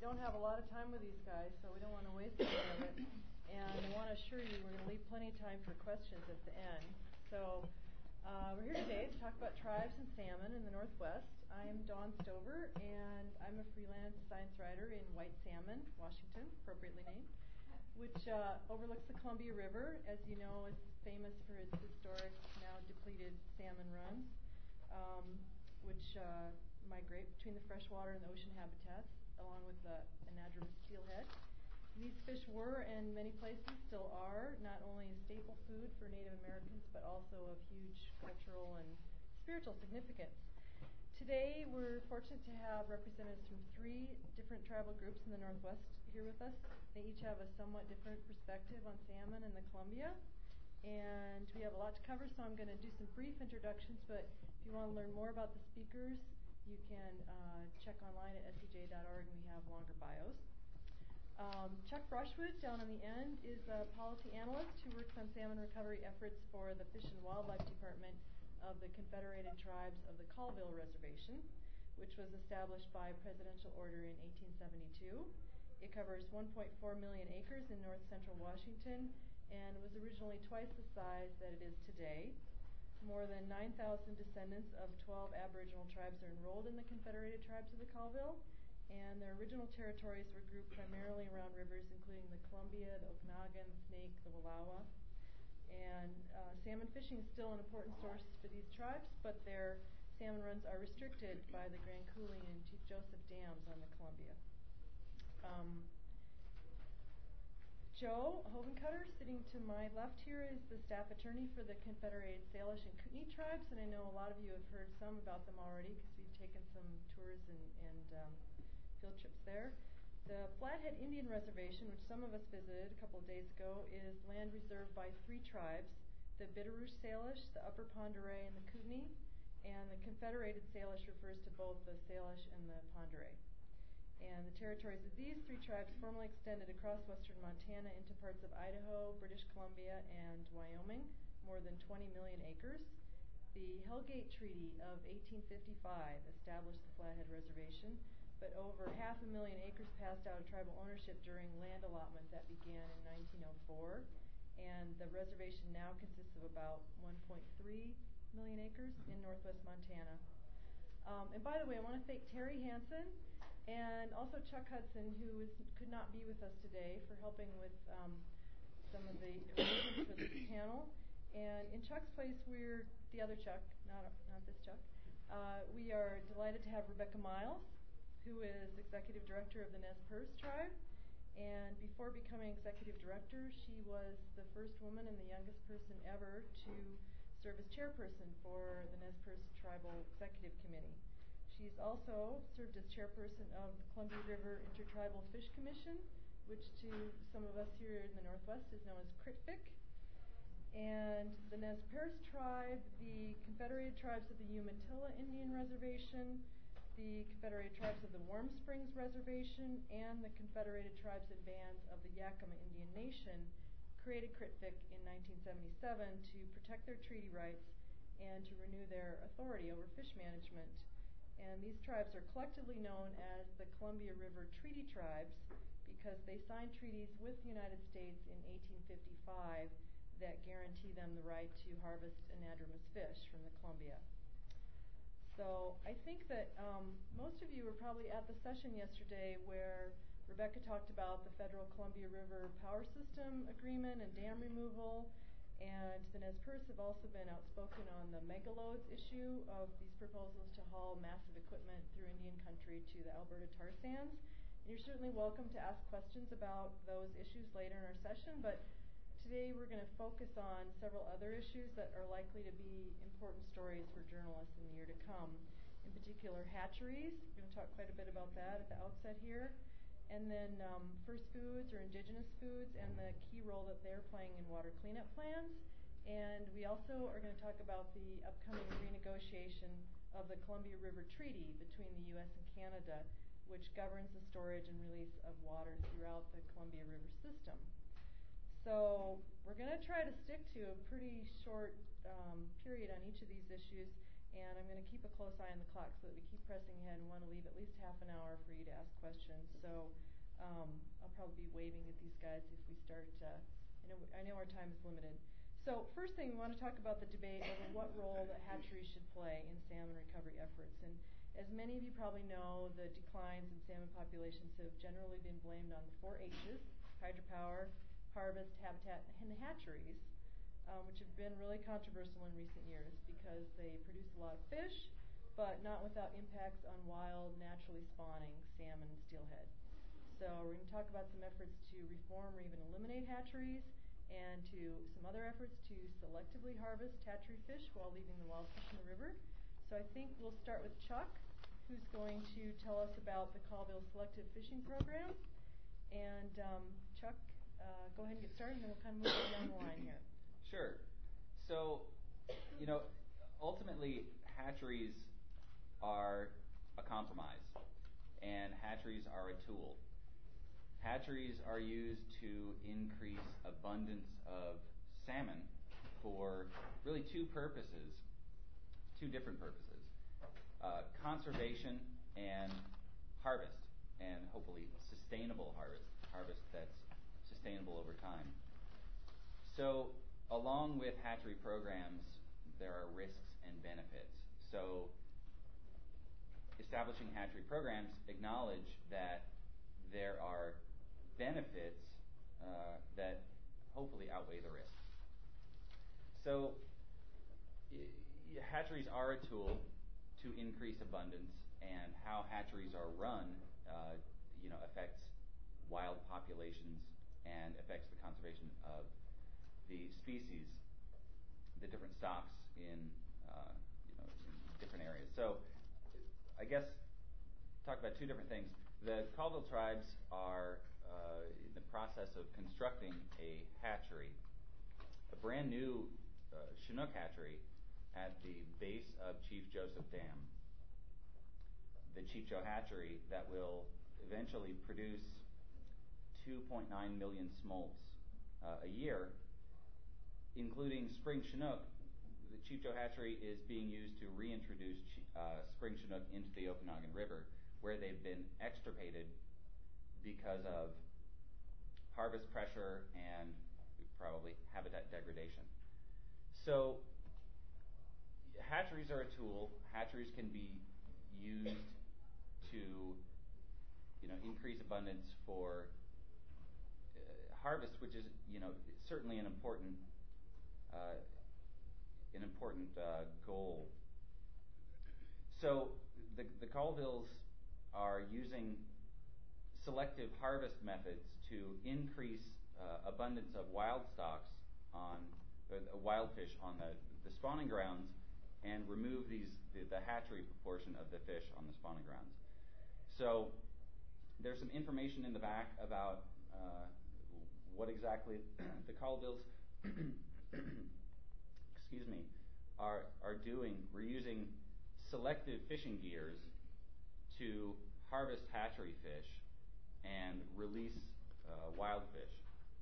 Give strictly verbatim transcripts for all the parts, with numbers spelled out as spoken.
don't have a lot of time with these guys, so we don't want to waste any of it. And I want to assure you we're going to leave plenty of time for questions at the end. So uh, we're here today to talk about tribes and salmon in the Northwest. I am Dawn Stover, and I'm a freelance science writer in White Salmon, Washington, appropriately named, which uh, overlooks the Columbia River. As you know, it's famous for its historic, now depleted salmon runs, um, which uh, migrate between the freshwater and the ocean habitats, along with the anadromous steelhead. These fish were, and many places still are, not only a staple food for Native Americans, but also of huge cultural and spiritual significance. Today, we're fortunate to have representatives from three different tribal groups in the Northwest here with us. They each have a somewhat different perspective on salmon in the Columbia. And we have a lot to cover, so I'm going to do some brief introductions, but if you want to learn more about the speakers, you can uh, check online at S E J dot org, and we have longer bios. Um, Chuck Brushwood, down on the end, is a policy analyst who works on salmon recovery efforts for the Fish and Wildlife Department of the Confederated Tribes of the Colville Reservation, which was established by presidential order in eighteen seventy-two. It covers one point four million acres in north central Washington and was originally twice the size that it is today. More than nine thousand descendants of twelve Aboriginal tribes are enrolled in the Confederated Tribes of the Colville, and their original territories were grouped primarily around rivers including the Columbia, the Okanagan, the Snake, the Wallowa. And uh, salmon fishing is still an important source for these tribes, but their salmon runs are restricted by the Grand Coulee and Chief Joseph dams on the Columbia. Um, Joe Hovencutter, sitting to my left here, is the staff attorney for the Confederated Salish and Kootenai tribes, and I know a lot of you have heard some about them already because we've taken some tours and, and um, field trips there. The Flathead Indian Reservation, which some of us visited a couple of days ago, is land reserved by three tribes, the Bitterroot Salish, the Upper Pend Oreille, and the Kootenai, and the Confederated Salish refers to both the Salish and the Pend Oreille. And the territories of these three tribes formerly extended across western Montana into parts of Idaho, British Columbia, and Wyoming, more than twenty million acres. The Hellgate Treaty of eighteen fifty-five established the Flathead Reservation, but over half a million acres passed out of tribal ownership during land allotment that began in nineteen oh four, and the reservation now consists of about one point three million acres in northwest Montana. Um, and by the way, I want to thank Terry Hansen and also Chuck Hudson, who is, could not be with us today, for helping with um, some of the arrangements for this panel. And in Chuck's place, we're the other Chuck, not, not this Chuck. Uh, we are delighted to have Rebecca Miles, who is Executive Director of the Nez Perce Tribe. And before becoming Executive Director, she was the first woman and the youngest person ever to serve as chairperson for the Nez Perce Tribal Executive Committee. She's also served as chairperson of the Columbia River Intertribal Fish Commission, which to some of us here in the Northwest is known as C R I T F I C. And the Nez Perce Tribe, the Confederated Tribes of the Umatilla Indian Reservation, the Confederated Tribes of the Warm Springs Reservation, and the Confederated Tribes and Bands of the Yakama Indian Nation created C R I T F I C in nineteen seventy-seven to protect their treaty rights and to renew their authority over fish management. And these tribes are collectively known as the Columbia River Treaty Tribes because they signed treaties with the United States in eighteen fifty-five that guarantee them the right to harvest anadromous fish from the Columbia. So I think that um, most of you were probably at the session yesterday where Rebecca talked about the Federal Columbia River Power System Agreement and dam removal, and the Nez Perce have also been outspoken on the megaloads issue of these proposals to haul massive equipment through Indian country to the Alberta tar sands. And you're certainly welcome to ask questions about those issues later in our session, but today we're going to focus on several other issues that are likely to be important stories for journalists in the year to come. In particular, hatcheries. We're going to talk quite a bit about that at the outset here. And then um, first foods or indigenous foods and the key role that they're playing in water cleanup plans. And we also are going to talk about the upcoming renegotiation of the Columbia River Treaty between the U S and Canada, which governs the storage and release of water throughout the Columbia River system. So we're going to try to stick to a pretty short um, period on each of these issues. And I'm going to keep a close eye on the clock so that we keep pressing ahead and want to leave at least half an hour for you to ask questions. So um, I'll probably be waving at these guys if we start. Uh, I know I know our time is limited. So first thing, we want to talk about the debate over what role that hatcheries should play in salmon recovery efforts. And as many of you probably know, the declines in salmon populations have generally been blamed on the four H's: hydropower, harvest, habitat, and the hatcheries. Um, which have been really controversial in recent years because they produce a lot of fish, but not without impacts on wild, naturally spawning salmon and steelhead. So we're going to talk about some efforts to reform or even eliminate hatcheries, and to some other efforts to selectively harvest hatchery fish while leaving the wild fish in the river. So I think we'll start with Chuck, who's going to tell us about the Colville Selective Fishing Program. And um, Chuck, uh, go ahead and get started, and then we'll kind of move down the line here. Sure. So, you know, ultimately, hatcheries are a compromise, and hatcheries are a tool. Hatcheries are used to increase abundance of salmon for really two purposes, two different purposes: uh, conservation and harvest, and hopefully sustainable harvest, harvest that's sustainable over time. So, along with hatchery programs, there are risks and benefits. So, establishing hatchery programs acknowledge that there are benefits uh, that hopefully outweigh the risks. So, y- hatcheries are a tool to increase abundance, and how hatcheries are run, uh, you know, affects wild populations and affects the conservation of the species, the different stocks in, uh, you know, in different areas. So, I guess, talk about two different things. The Colville tribes are uh, in the process of constructing a hatchery, a brand new uh, Chinook hatchery at the base of Chief Joseph Dam. The Chief Joe hatchery that will eventually produce two point nine million smolts uh, a year, including spring Chinook. The Chief Joe hatchery is being used to reintroduce uh, spring Chinook into the Okanagan River, where they've been extirpated because of harvest pressure and probably habitat degradation. So, hatcheries are a tool. Hatcheries can be used to, you know, increase abundance for uh, harvest, which is, you know, certainly an important Uh, an important uh, goal. So the, the Colvilles are using selective harvest methods to increase uh, abundance of wild stocks on uh, wild fish on the, the spawning grounds, and remove these the, the hatchery proportion of the fish on the spawning grounds. So there's some information in the back about uh, what exactly the Colvilles excuse me, are are doing. We're using selective fishing gears to harvest hatchery fish and release uh, wild fish.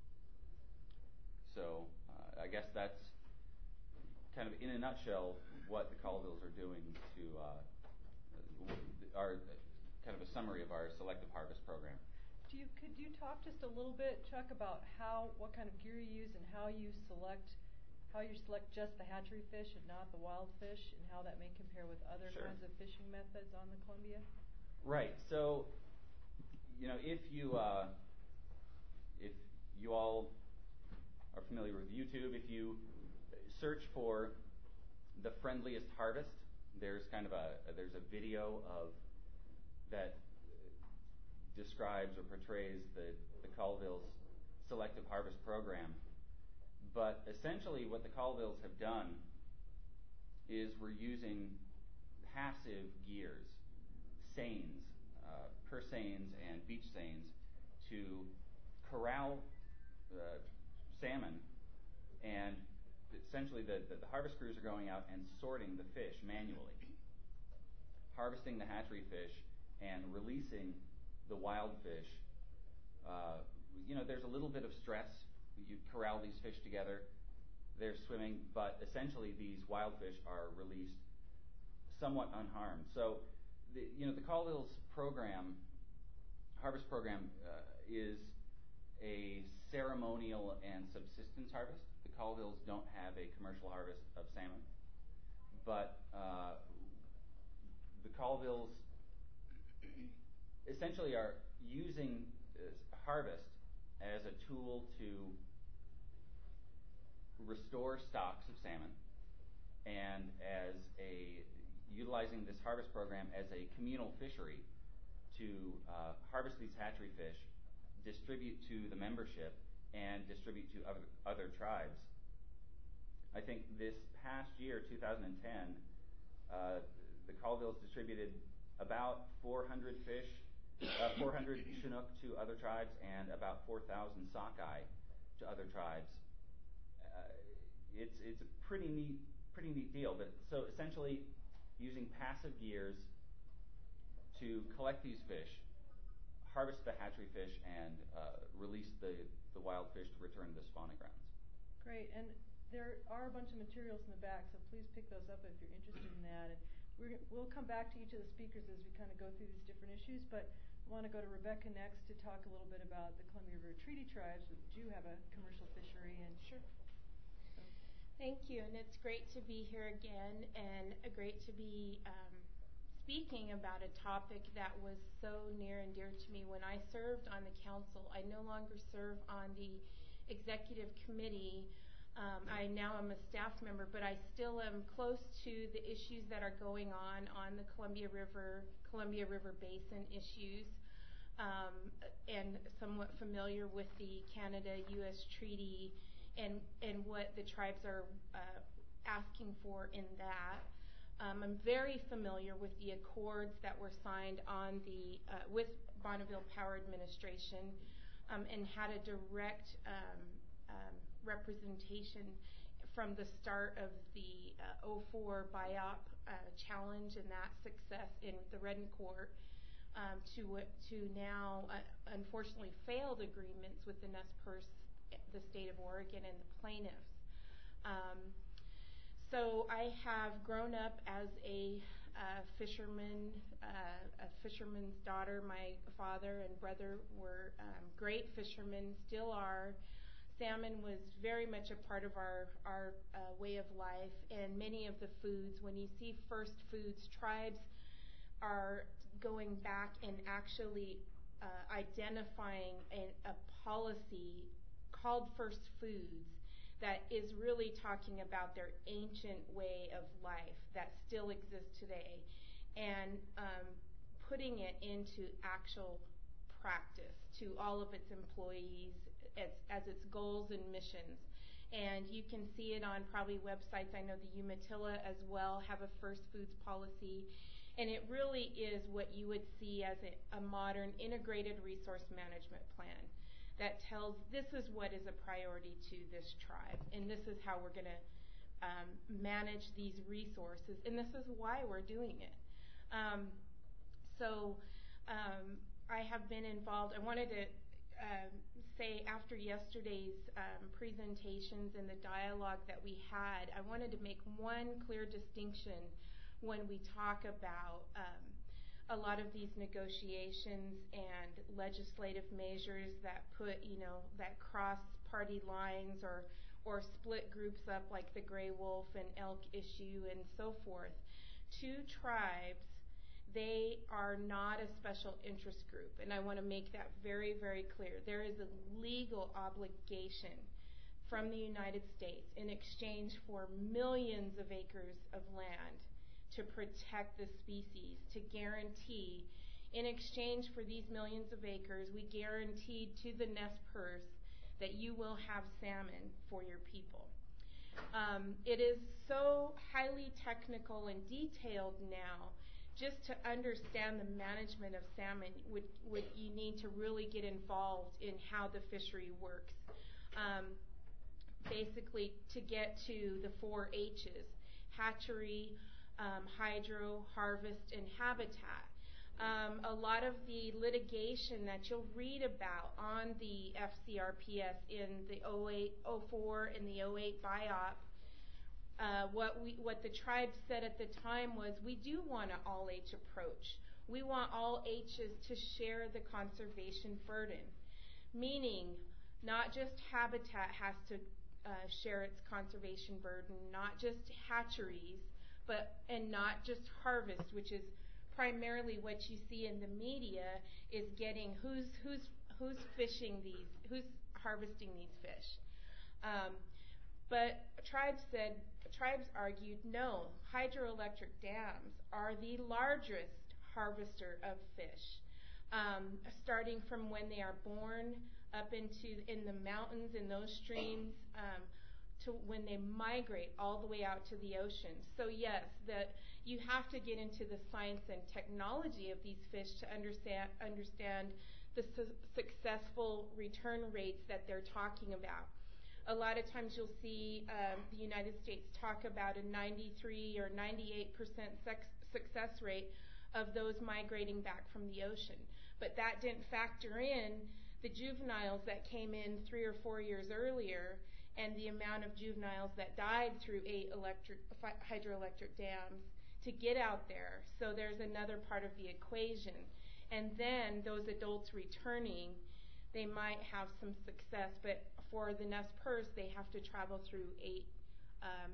So uh, I guess that's kind of in a nutshell what the Colvilles are doing to uh, our kind of a summary of our selective harvest program. Do you, could you talk just a little bit, Chuck, about how, what kind of gear you use and how you select, how you select just the hatchery fish and not the wild fish, and how that may compare with other Sure. kinds of fishing methods on the Columbia? Right. So, you know, if you uh, if you all are familiar with YouTube, if you search for the friendliest harvest, there's kind of a there's a video of that describes or portrays the, the Colville's selective harvest program. But essentially what the Colvilles have done is we're using passive gears, seines, uh, purse seines and beach seines, to corral uh, salmon, and essentially the, the, the harvest crews are going out and sorting the fish manually, harvesting the hatchery fish and releasing the wild fish. Uh, you know, there's a little bit of stress. You corral these fish together, they're swimming, but essentially these wild fish are released somewhat unharmed. So, the, you know, the Colville's program, harvest program, uh, is a ceremonial and subsistence harvest. The Colvilles don't have a commercial harvest of salmon, but uh, the Colvilles essentially are using harvest as a tool to restore stocks of salmon, and as a utilizing this harvest program as a communal fishery to uh, harvest these hatchery fish, distribute to the membership, and distribute to other, other tribes. I think this past year, two thousand ten, uh, the Colvilles distributed about four hundred fish, uh, four hundred Chinook to other tribes, and about four thousand sockeye to other tribes. Uh, it's it's a pretty neat pretty neat deal. But so essentially, using passive gears to collect these fish, harvest the hatchery fish, and uh, release the, the wild fish to return to the spawning grounds. Great, and there are a bunch of materials in the back, so please pick those up if you're interested in that. And we're, we'll come back to each of the speakers as we kind of go through these different issues, but I want to go to Rebecca next to talk a little bit about the Columbia River Treaty Tribes, which do have a commercial fishery. And sure. So. Thank you, and it's great to be here again, and great to be um, speaking about a topic that was so near and dear to me when I served on the council. I no longer serve on the executive committee. Um, I now am a staff member, but I still am close to the issues that are going on on the Columbia River, Columbia River Basin issues, um, and somewhat familiar with the Canada-U S treaty and and what the tribes are uh, asking for in that. Um, I'm very familiar with the accords that were signed on the uh, with Bonneville Power Administration, um, and had a direct um, um, representation from the start of the uh, oh four B I O P uh, challenge and that success in the Redden Court, um, to to now uh, unfortunately failed agreements with the Nez Perce, the state of Oregon, and the plaintiffs. Um, So I have grown up as a uh, fisherman, uh, a fisherman's daughter. My father and brother were um, great fishermen, still are. Salmon was very much a part of our, our uh, way of life, and many of the foods, when you see First Foods, tribes are going back and actually uh, identifying a, a policy called First Foods that is really talking about their ancient way of life that still exists today, and um, putting it into actual practice to all of its employees as, as its goals and missions. And you can see it on probably websites. I know the Umatilla as well have a First Foods policy, and it really is what you would see as a, a modern integrated resource management plan that tells this is what is a priority to this tribe, and this is how we're going to um, manage these resources, and this is why we're doing it. Um, so um, I have been involved. I wanted to uh, say after yesterday's um, presentations and the dialogue that we had, I wanted to make one clear distinction when we talk about um, a lot of these negotiations and legislative measures that put, you know, that cross party lines or or split groups up like the gray wolf and elk issue and so forth. Two tribes, they are not a special interest group, and I want to make that very, very clear. There is a legal obligation from the United States in exchange for millions of acres of land to protect the species, to guarantee, in exchange for these millions of acres, we guaranteed to the Nez Perce that you will have salmon for your people. Um, it is so highly technical and detailed now. Just to understand the management of salmon, would, would you need to really get involved in how the fishery works. Um, basically, to get to the four H's, hatchery, Um, hydro, harvest, and habitat. Um, a lot of the litigation that you'll read about on the F C R P S in the oh eight, oh four and the oh eight B I O P Uh, what we, what the tribe said at the time was, we do want an all-H approach. We want all H's to share the conservation burden, meaning not just habitat has to uh, share its conservation burden, not just hatcheries, but and not just harvest, which is primarily what you see in the media, is getting who's who's who's fishing these, who's harvesting these fish. Um, but tribes said, tribes argued, no, hydroelectric dams are the largest harvester of fish, um, starting from when they are born up into in the mountains in those streams um, to when they migrate all the way out to the ocean. So yes, that you have to get into the science and technology of these fish to understand understand the su- successful return rates that they're talking about. A lot of times you'll see um, the United States talk about a ninety-three or ninety-eight percent sex- success rate of those migrating back from the ocean. But that didn't factor in the juveniles that came in three or four years earlier and the amount of juveniles that died through eight electric, hydroelectric dams to get out there. So there's another part of the equation. And then those adults returning, they might have some success, but for the Nez Perce, they have to travel through eight um,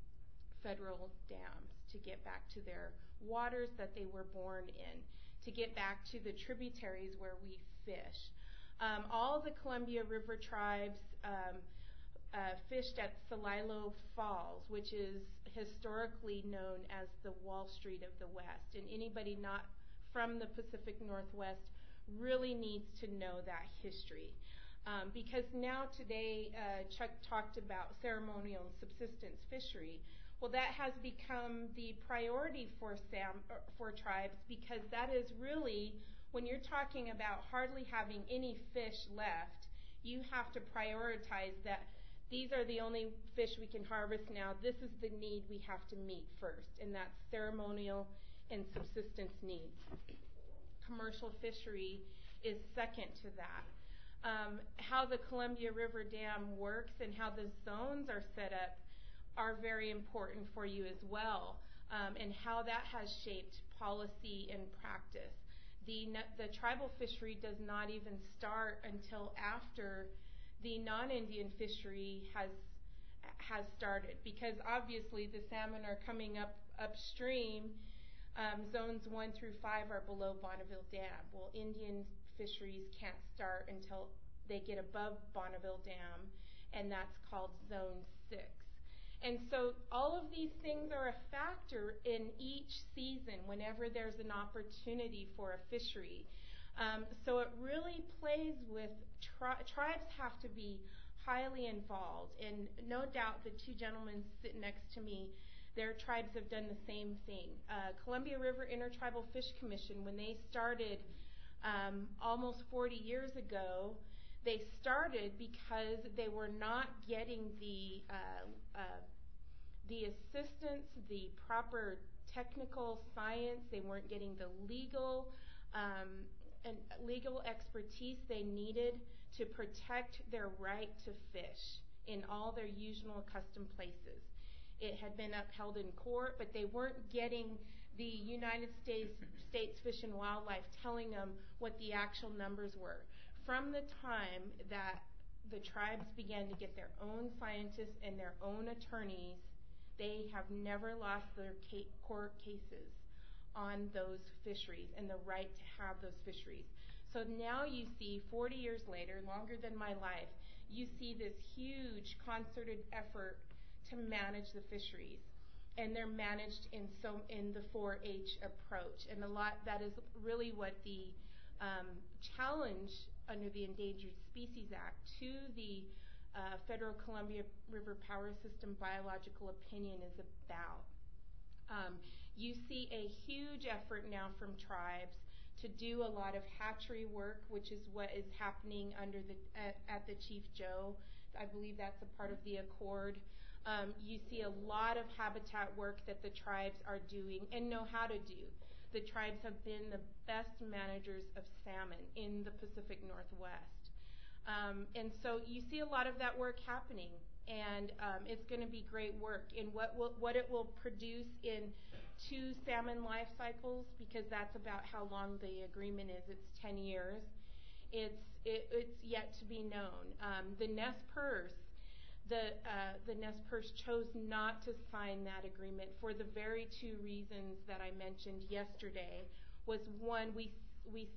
federal dams to get back to their waters that they were born in, to get back to the tributaries where we fish. Um, all the Columbia River tribes um, uh, fished at Celilo Falls, which is historically known as the Wall Street of the West. And anybody not from the Pacific Northwest really needs to know that history. Um, because now today, uh, Chuck talked about ceremonial and subsistence fishery. Well, that has become the priority for Sam, for tribes, because that is really, when you're talking about hardly having any fish left, you have to prioritize that these are the only fish we can harvest now. This is the need we have to meet first, and that's ceremonial and subsistence needs. Commercial fishery is second to that. Um, how the Columbia River Dam works and how the zones are set up are very important for you as well, um, and how that has shaped policy and practice. The, the tribal fishery does not even start until after the non-Indian fishery has has started, because obviously the salmon are coming up upstream. Um, zones one through five are below Bonneville Dam. Well, Indian fisheries can't start until they get above Bonneville Dam, and that's called Zone six. And so all of these things are a factor in each season whenever there's an opportunity for a fishery. Um, so it really plays with, tri- tribes have to be highly involved. And no doubt the two gentlemen sitting next to me, their tribes have done the same thing. Uh, Columbia River Intertribal Fish Commission, when they started um, almost forty years ago, they started because they were not getting the uh, uh, the assistance, the proper technical science. They weren't getting the legal um, and legal expertise they needed to protect their right to fish in all their usual custom places. It had been upheld in court, but they weren't getting the United States States Fish and Wildlife telling them what the actual numbers were. From the time that the tribes began to get their own scientists and their own attorneys, they have never lost their court cases on those fisheries and the right to have those fisheries. So now you see, forty years later, longer than my life, you see this huge concerted effort to manage the fisheries. And they're managed in so in the four H approach. And a lot that is really what the um, challenge under the Endangered Species Act to the uh, Federal Columbia River Power System biological opinion is about. Um, you see a huge effort now from tribes to do a lot of hatchery work, which is what is happening under the at, at the Chief Joe. I believe that's a part of the accord. Um, you see a lot of habitat work that the tribes are doing and know how to do. The tribes have been the best managers of salmon in the Pacific Northwest. Um, and so you see a lot of that work happening. and um, it's going to be great work. And what will, what it will produce in two salmon life cycles, because that's about how long the agreement is. It's ten years. It's it, it's yet to be known. Um, the Nez Perce, the uh, the Nez Perce chose not to sign that agreement for the very two reasons that I mentioned yesterday. Was one, we we